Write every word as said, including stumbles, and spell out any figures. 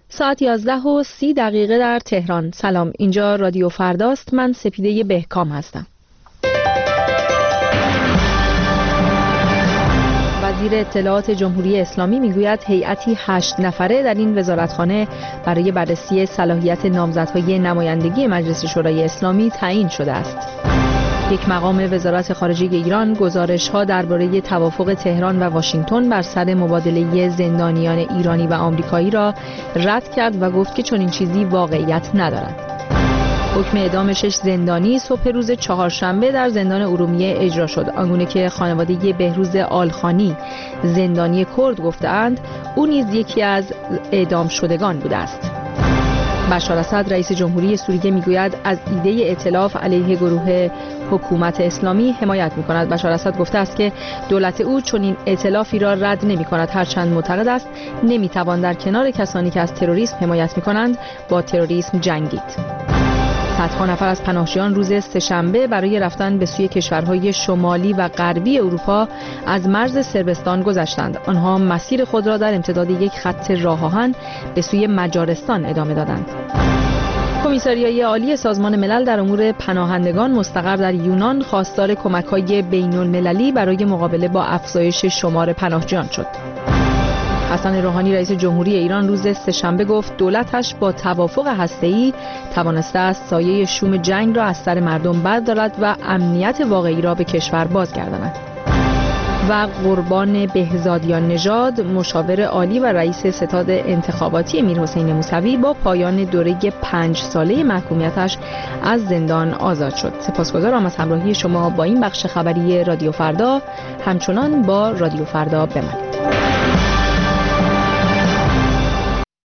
ساعت یازده و سی دقیقه در تهران. سلام، اینجا رادیو فرداست. من سپیده بهکام هستم. وزیر اطلاعات جمهوری اسلامی میگوید هیئتی هشت نفره در این وزارتخانه برای بررسی صلاحیت نامزدهای نمایندگی مجلس شورای اسلامی تعیین شده است. یک مقام وزارت خارجه ایران گزارش‌ها درباره توافق تهران و واشنگتن بر سر مبادله زندانیان ایرانی و آمریکایی را رد کرد و گفت که چنین چیزی واقعیت ندارد. حکم اعدام شش زندانی صبح روز چهارشنبه در زندان ارومیه اجرا شد، آنگونه که خانواده بهروز آلخانی زندانی کرد گفتند او نیز یکی از اعدام شدگان بوده است. بشار اسد رئیس جمهوری سوریه میگوید از ایده ائتلاف علیه گروه حکومت اسلامی حمایت میکند. بشار اسد گفته است که دولت او چنین ائتلافی را رد نمیکند، هرچند معتقد است نمیتوان در کنار کسانی که از تروریسم حمایت میکنند با تروریسم جنگید. صدها نفر از پناهجویان روز سه‌شنبه برای رفتن به سوی کشورهای شمالی و غربی اروپا از مرز صربستان گذشتند. آنها مسیر خود را در امتداد یک خط راه آهن به سوی مجارستان ادامه دادند. کمیساریای عالی سازمان ملل در امور پناهندگان مستقر در یونان خواستار کمک‌های بین‌المللی برای مقابله با افزایش شمار پناهجویان شد. حسن روحانی رئیس جمهوری ایران روز سه‌شنبه گفت دولتش با توافق هسته‌ای توانسته است سایه شوم جنگ را از سر مردم بردارد و امنیت واقعی را به کشور بازگرداند. و قربان بهزادیان نژاد مشاور عالی و رئیس ستاد انتخاباتی میرحسین موسوی با پایان دوره پنج ساله محکومیتش از زندان آزاد شد. سپاسگزارم از همراهی شما با این بخش خبری رادیو فردا. همچنان با رادیو فردا بمانید.